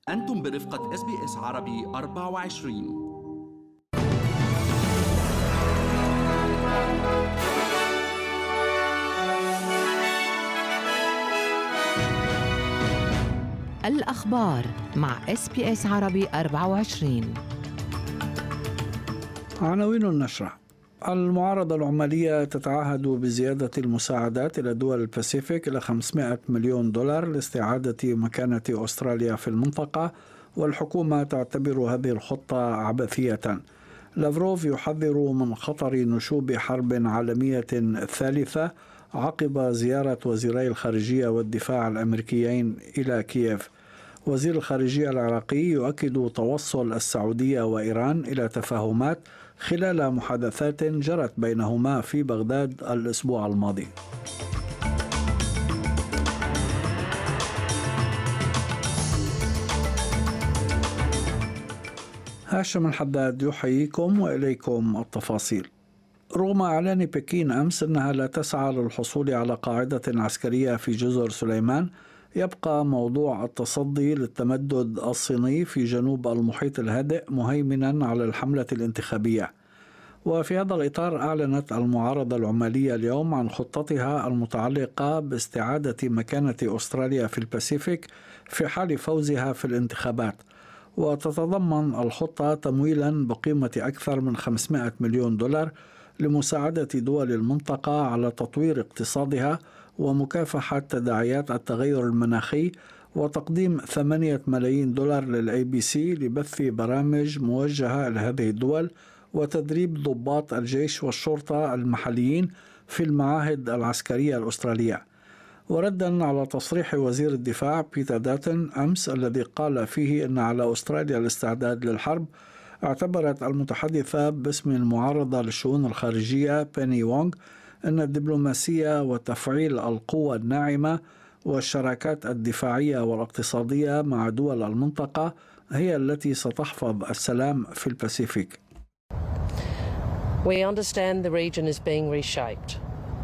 أنتم برفقة SBS عربي 24. الأخبار مع SBS عربي 24. عناوين النشرة: المعارضة العمالية تتعهد بزيادة المساعدات إلى دول الباسيفيك إلى $500 مليون لاستعادة مكانة أستراليا في المنطقة، والحكومة تعتبر هذه الخطة عبثية. لافروف يحذر من خطر نشوب حرب عالمية ثالثة عقب زيارة وزيري الخارجية والدفاع الأمريكيين إلى كييف. وزير الخارجية العراقي يؤكد توصل السعودية وإيران إلى تفاهمات خلال محادثات جرت بينهما في بغداد الأسبوع الماضي. هاشم الحداد يحييكم وإليكم التفاصيل. رغم إعلان بكين أمس أنها لا تسعى للحصول على قاعدة عسكرية في جزر سليمان، يبقى موضوع التصدي للتمدد الصيني في جنوب المحيط الهادئ مهيمنا على الحملة الانتخابية. وفي هذا الإطار أعلنت المعارضة العمالية اليوم عن خطتها المتعلقة باستعادة مكانة أستراليا في الباسيفيك في حال فوزها في الانتخابات، وتتضمن الخطة تمويلا بقيمة أكثر من $500 مليون لمساعدة دول المنطقة على تطوير اقتصادها ومكافحة تداعيات التغير المناخي، وتقديم $8 ملايين للABC لبث برامج موجهة لهذه الدول وتدريب ضباط الجيش والشرطة المحليين في المعاهد العسكرية الأسترالية. وردا على تصريح وزير الدفاع بيتر داتن أمس الذي قال فيه أن على أستراليا الاستعداد للحرب، اعتبرت المتحدثة باسم المعارضة للشؤون الخارجية بيني وونغ أن الدبلوماسية وتفعيل القوة الناعمة والشراكات الدفاعية والاقتصادية مع دول المنطقة هي التي ستحفظ السلام في الباسيفيك. We understand the region is being reshaped.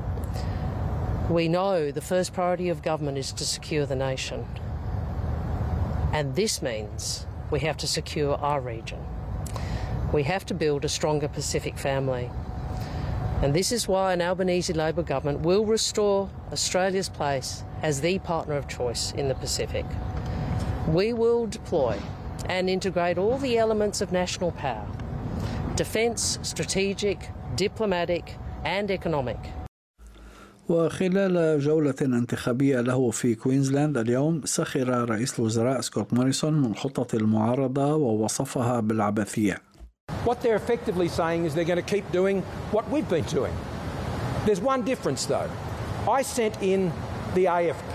We know the first priority of government is to secure the nation. And this means we have to secure our region. We have to build a stronger Pacific family. And this is why an Albanese Labor government will restore Australia's place as the partner of choice in the Pacific. We will deploy and integrate all the elements of national power: defence, strategic, diplomatic and economic. وخلال جولة انتخابية له في كوينزلاند اليوم، سخر رئيس الوزراء سكوت موريسون من خطة المعارضة ووصفها بالعبثية. What they're effectively saying is they're going to keep doing what we've been doing. There's one difference though. I sent in the AFP.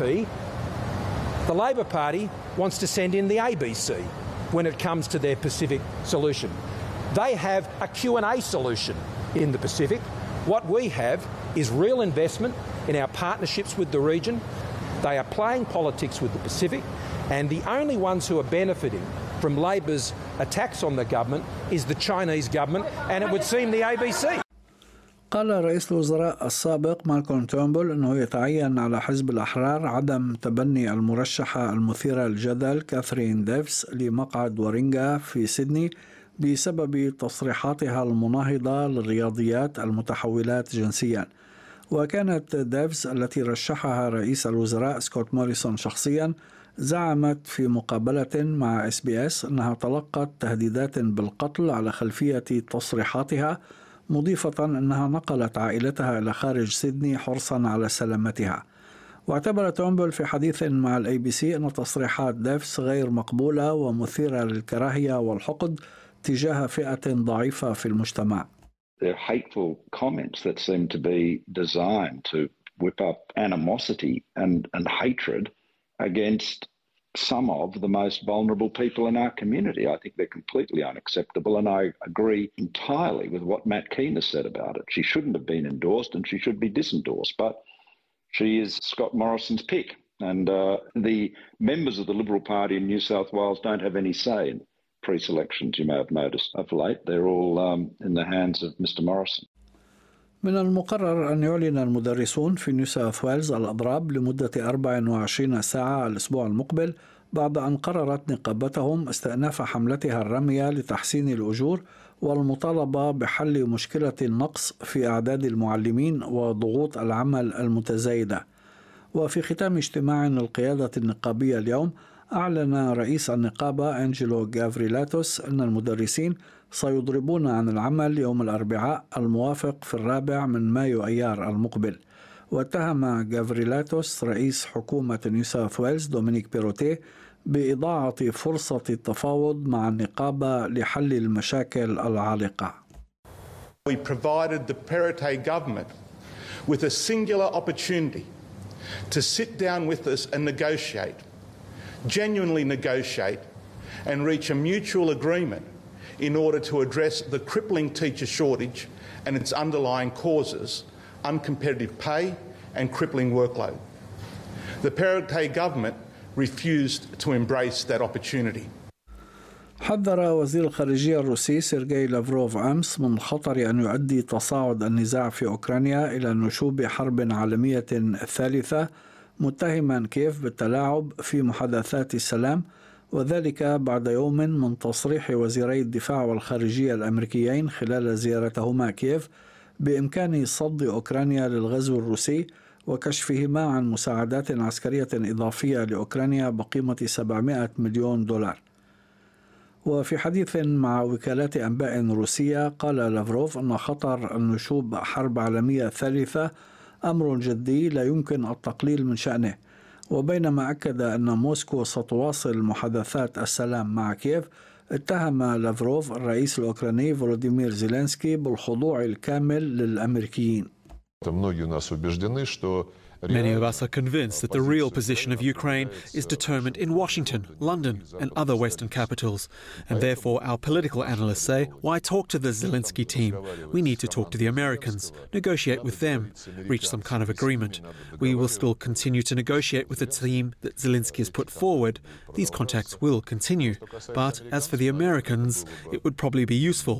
The Labor Party wants to send in the ABC when it comes to their Pacific solution. They have a Q&A solution in the Pacific. What we have is real investment in our partnerships with the region. They are playing politics with the Pacific, and the only ones who are benefiting from Labor's attacks on the government is the Chinese government, and it would seem the ABC. قال رئيس الوزراء السابق مالكولم تورنبول أنه يتعين على حزب الأحرار عدم تبني المرشحة المثيرة للجدل كاثرين ديفز لمقعد ورينغا في سيدني بسبب تصريحاتها المناهضة للرياضيات المتحولات جنسيا. وكانت ديفز التي رشحها رئيس الوزراء سكوت موريسون شخصيا زعمت في مقابلة مع SBS أنها تلقت تهديدات بالقتل على خلفية تصريحاتها، مضيفة أنها نقلت عائلتها إلى خارج سيدني حرصا على سلامتها. واعتبر تورنبول في حديث مع الABC أن تصريحات ديفز غير مقبولة ومثيرة للكراهية والحقد تجاه فئة ضعيفة في المجتمع. They're hateful comments that seem to be designed to whip up animosity and hatred against some of the most vulnerable people in our community. I think they're completely unacceptable, and I agree entirely with what Matt Keane has said about it. She shouldn't have been endorsed and she should be disendorsed, but she is Scott Morrison's pick, and the members of the Liberal Party in New South Wales don't have any say in pre-selections. You may have noticed of late they're all in the hands of Mr. Morrison. من المقرر أن يعلن المدرسون في نيو ساوث ويلز الأضراب لمدة 24 ساعة الأسبوع المقبل بعد أن قررت نقابتهم استئناف حملتها الرامية لتحسين الأجور والمطالبة بحل مشكلة النقص في أعداد المعلمين وضغوط العمل المتزايدة. وفي ختام اجتماع القيادة النقابية اليوم، أعلن رئيس النقابة أنجيلو غافريلاتوس أن المدرسين سيضربون عن العمل يوم الأربعاء الموافق في 4 مايو أيار المقبل. واتهم غافريلاتوس رئيس حكومة نيو ساوث ويلز دومينيك بيروتيه بإضاعة فرصة التفاوض مع النقابة لحل المشاكل العالقة. We provided the Perrottet government with a singular opportunity to sit down with us and negotiate, genuinely negotiate, and reach a mutual agreement in order to address the crippling teacher shortage and its underlying causes, uncompetitive pay and crippling workload. The Perrottet government refused to embrace that opportunity. حذر وزير الخارجية الروسي سيرغي لافروف أمس من خطر أن يؤدي تصاعد النزاع في أوكرانيا إلى نشوب حرب عالمية ثالثة، متهما كييف بالتلاعب في محادثات السلام، وذلك بعد يوم من تصريح وزيري الدفاع والخارجية الأمريكيين خلال زيارتهما كييف بإمكان صد أوكرانيا للغزو الروسي وكشفهما عن مساعدات عسكرية إضافية لأوكرانيا بقيمة $700 مليون. وفي حديث مع وكالات أنباء روسية، قال لافروف أن خطر النشوب حرب عالمية ثالثة أمر جدي لا يمكن التقليل من شأنه. وبينما أكد أن موسكو ستواصل محادثات السلام مع كييف، اتهم لافروف الرئيس الأوكراني فولوديمير زيلينسكي بالخضوع الكامل للأمريكيين. Many of us are convinced that the real position of Ukraine is determined in Washington, London, and other Western capitals. And therefore, our political analysts say, why talk to the Zelensky team? We need to talk to the Americans, negotiate with them, reach some kind of agreement. We will still continue to negotiate with the team that Zelensky has put forward. These contacts will continue. But as for the Americans, it would probably be useful.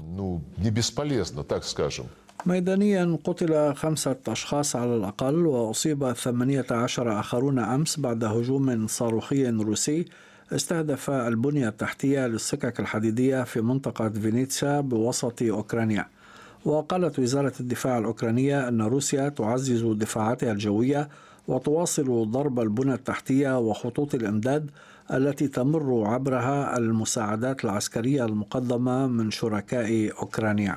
ميدانيا قتل 5 أشخاص على الأقل وأصيب 18 آخرون أمس بعد هجوم صاروخي روسي استهدف البنية التحتية للسكك الحديدية في منطقة فينيتسا بوسط أوكرانيا. وقالت وزارة الدفاع الأوكرانية أن روسيا تعزز دفاعاتها الجوية وتواصل ضرب البنى التحتية وخطوط الإمداد التي تمر عبرها المساعدات العسكرية المقدمة من شركاء أوكرانيا.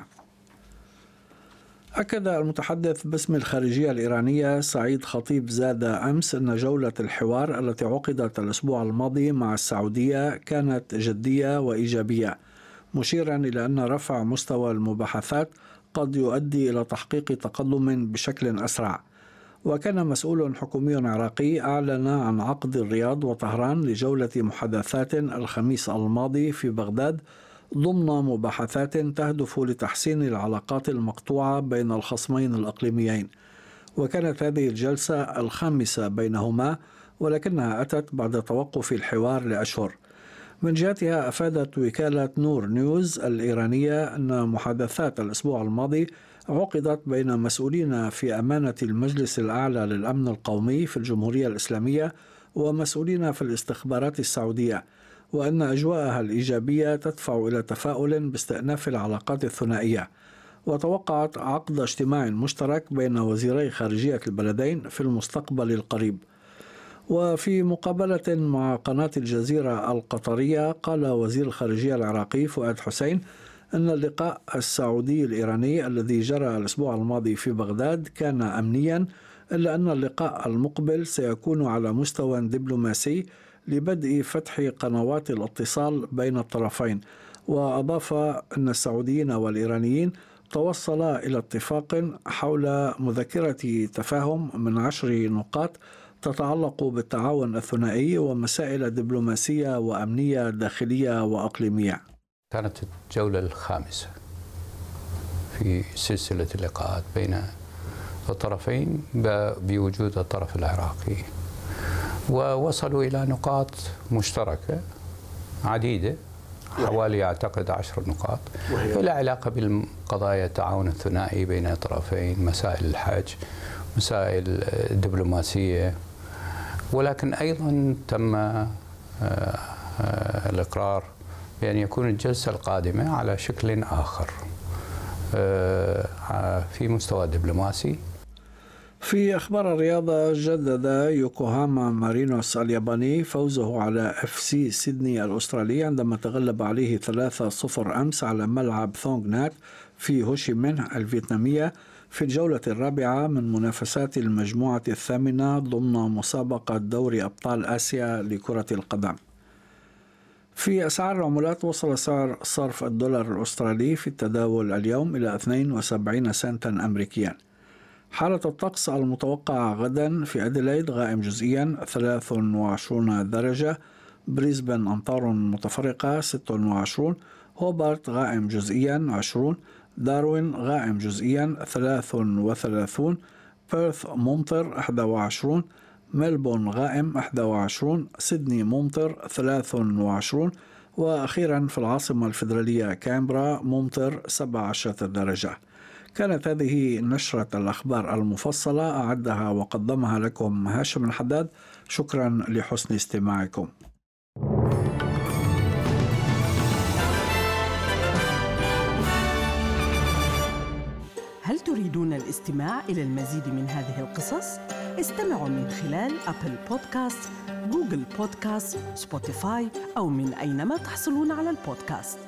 أكد المتحدث باسم الخارجية الإيرانية سعيد خطيب زاد أمس أن جولة الحوار التي عقدت الأسبوع الماضي مع السعودية كانت جدية وإيجابية، مشيرا إلى أن رفع مستوى المباحثات قد يؤدي إلى تحقيق تقدم بشكل أسرع. وكان مسؤول حكومي عراقي أعلن عن عقد الرياض وطهران لجولة محادثات الخميس الماضي في بغداد ضمن مباحثات تهدف لتحسين العلاقات المقطوعة بين الخصمين الإقليميين. وكانت هذه الجلسة الخامسة بينهما، ولكنها أتت بعد توقف الحوار لأشهر. من جهتها أفادت وكالة نور نيوز الإيرانية أن محادثات الأسبوع الماضي عقدت بين مسؤولين في أمانة المجلس الأعلى للأمن القومي في الجمهورية الإسلامية ومسؤولين في الاستخبارات السعودية، وأن أجواءها الإيجابية تدفع إلى تفاؤل باستئناف العلاقات الثنائية. وتوقعت عقد اجتماع مشترك بين وزيري خارجية البلدين في المستقبل القريب. وفي مقابلة مع قناة الجزيرة القطرية، قال وزير الخارجية العراقي فؤاد حسين أن اللقاء السعودي الإيراني الذي جرى الأسبوع الماضي في بغداد كان أمنيا، إلا أن اللقاء المقبل سيكون على مستوى دبلوماسي لبدء فتح قنوات الاتصال بين الطرفين. وأضاف أن السعوديين والإيرانيين توصلا إلى اتفاق حول مذكرة تفاهم من 10 نقاط تتعلق بالتعاون الثنائي ومسائل دبلوماسية وأمنية داخلية وأقليمية. كانت الجولة الخامسة في سلسلة اللقاءات بين الطرفين بوجود الطرف العراقي، ووصلوا إلى نقاط مشتركة عديدة، حوالي أعتقد 10 نقاط، ولا علاقة بالقضايا التعاون الثنائي بين الطرفين، مسائل الحج، مسائل دبلوماسية، ولكن أيضا تم الإقرار بأن يكون الجلسة القادمة على شكل آخر في مستوى دبلوماسي. في أخبار الرياضة، جدد يوكوهاما مارينوس الياباني فوزه على FC سيدني الأسترالي عندما تغلب عليه 3-0 أمس على ملعب ثونغ نات في هوشي منه الفيتنامية في الجولة الرابعة من منافسات المجموعة الثامنة ضمن مسابقة دوري أبطال آسيا لكرة القدم. في أسعار العملات، وصل سعر صرف الدولار الأسترالي في التداول اليوم إلى 72 سنتا أمريكيا. حالة الطقس المتوقعة غدا: في أديلايد غائم جزئيا 23 درجة، بريسبن أمطار متفرقة 26، هوبارت غائم جزئيا 20، داروين غائم جزئيا 33، بيرث ممطر 21، ملبون غائم 21، سيدني ممطر 23، وأخيرا في العاصمة الفيدرالية كامبرا ممطر 17 درجة. كانت هذه نشرة الأخبار المفصلة، أعدها وقدمها لكم هاشم الحداد. شكرا لحسن استماعكم. هل تريدون الاستماع إلى المزيد من هذه القصص؟ استمعوا من خلال أبل بودكاست، جوجل بودكاست، سبوتيفاي أو من أينما تحصلون على البودكاست.